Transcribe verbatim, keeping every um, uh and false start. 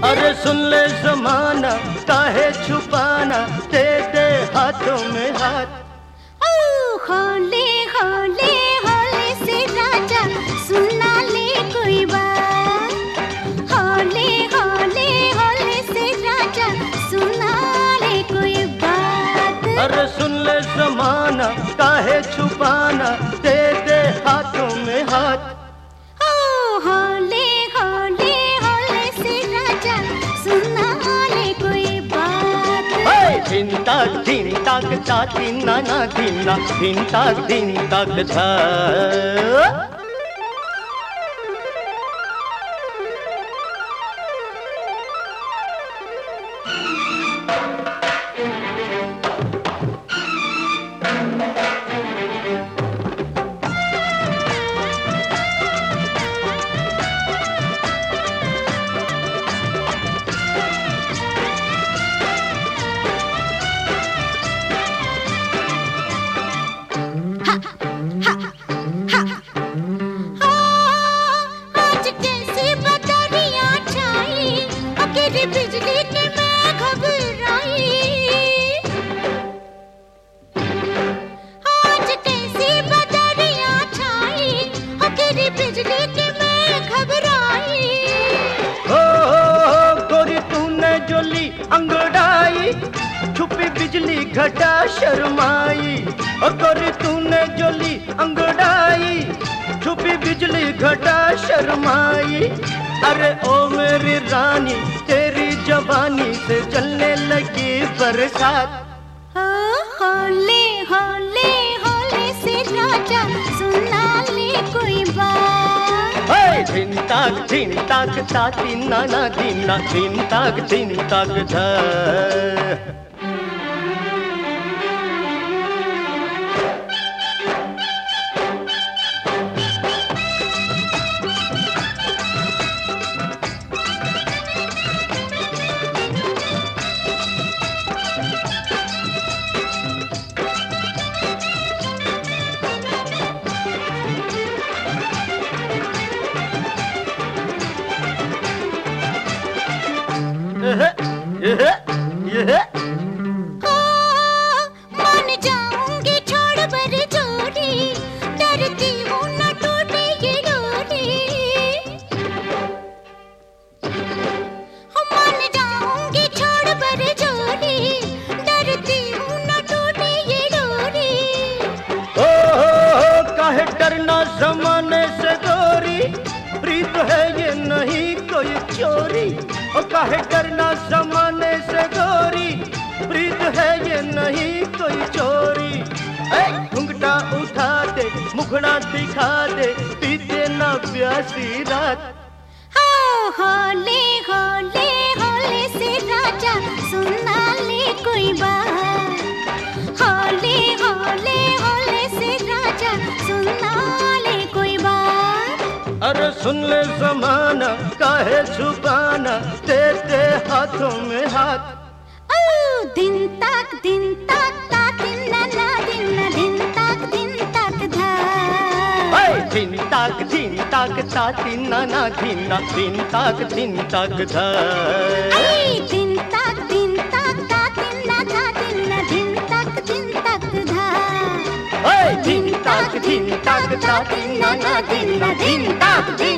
अरे सुन ले जमाना काहे छुपाना, दे दे हाथों में हाथ। ओ होले होले होले से राजा सुना ले कोई बात, होले होले होले से राजा सुना ले कोई बात। अरे सुन ले जमाना काहे छुपाना, दे दे हाथों में हाथ। ओ होले होले होले से राजा सुना ले कोई बात। धिन ताक धिन ताक ता धिना ना धिना, धिन ताक धिन ताक धा। बिजली के मैं घबराई, आज कैसी बदरियां छाई, अकेली बिजली के मैं घबराई। ओ गोरी तूने जो ली अंगड़ाई, छुपी बिजली घटा शर्माई। ओ गोरी तूने जो ली अंगड़ाई, छुपी बिजली घटा शर्माई। अरे ओ मेरी रानी तेरी जवानी से चलने लगी बरसात। ओ होले होले होले से राजा सुना ले कोई बात। धिन ताक धिन ताक ता धिना ना धिना, धिन ताक धिन ताक धा। मान जाऊंगी छोड़ बर जोड़ी, डरती हूँ न टूटे ये डोरी। मान जाऊंगी छोड़ बर जोड़ी, डरती हूँ न टूटे ये डोरी। ओ काहे डरना जमाने से गोरी, प्रीत है ये नहीं कोई चोरी। ओ काहे डरना जमाने से गोरी, प्रीत है ये नहीं कोई चोरी। घुंघटा उठा दे मुखड़ा दिखा दे, पीते ना प्यासी रात। ओ होले होले होले से राजा सुना ले कोई बात, होले होले होले से राजा सुना ले कोई बात। अरे सुन ले जमाना काहे छुपाना, दे दे हाथों में हाथ। ओ दिन तक दिन तक ता दिना ना दिना, दिन तक दिन तक धा। धिन ताक धिन ताक ता धिना ना धिना, धिन ताक धिन ताक धा। दिन तक दिन तक ता दिना ना दिना, दिन तक दिन तक धा। धिन ताक धिन ताक ता धिना ना धिना, धिन ताक धिन